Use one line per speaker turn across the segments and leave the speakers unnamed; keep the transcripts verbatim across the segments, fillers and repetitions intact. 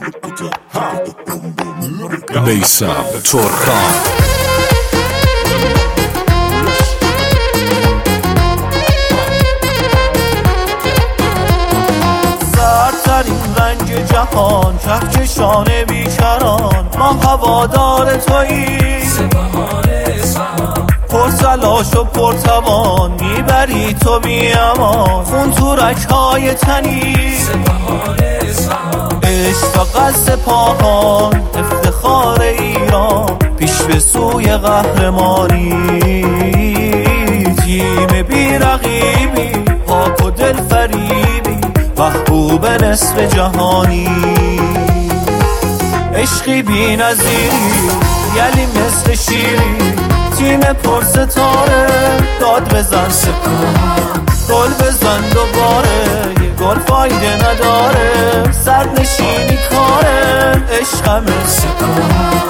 میثم ترکان.
سردترین رنگ جهان، کهکشان بیکران، ما هوادار تویی، پرتلاش و پرتوان، میبری تو بی امان، خون تو رگ‌های تنی، عشق و قصد پاهان، افتخار ایران، پیش به سوی قهرمانی، تیم بی رقیبی، پاک و دل فریبی، محبوب نصف جهانی، عشقی بی نظیری، یلی مثل شیری، تیم پر ستاره، داد بزن سپاه، گل بزن دوباره، یه گل فایده نداره، سرد نشینی کاره، عشقم سپاه.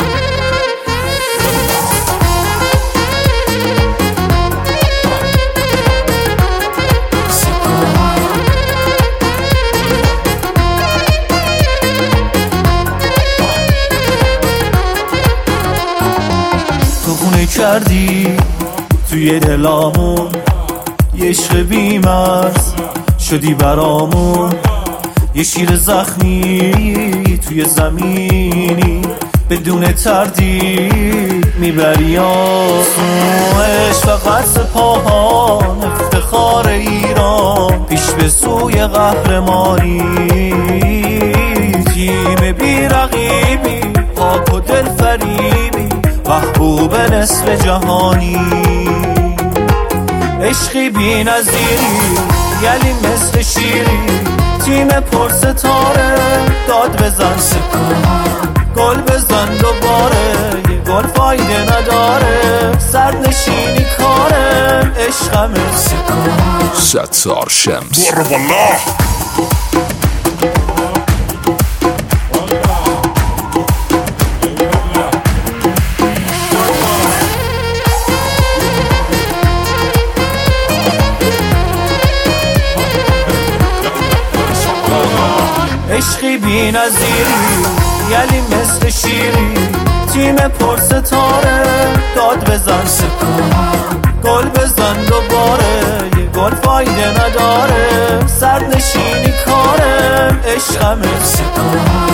تو خونه کردی توی دلامون، یه عشق بی‌مرز شدی برامون، یه شیر زخمی توی زمینی، بدون تردید میبری آسون، عشق و قصد پاهان، افتخار ایران، پیش به سوی قهرمانی، تیم بی رقیبی، پاک و دل فریبی، محبوب نصف جهانی، عشقی بی نظیری، یلی مثل شیری، تیم پر ستاره، داد بزن سپاه، گل بزن دوباره، یه گل فایده نداره، سرد نشینی کاره، عشقم سپاه.
ستار شمس.
برو والله.
عشقی بی نظیری، یلی مثل شیری، تیم پر ستاره، داد بزن سپاه، گل بزن دوباره، یه گل فایده نداره، سرد نشینی کاره، عشقم سپاه.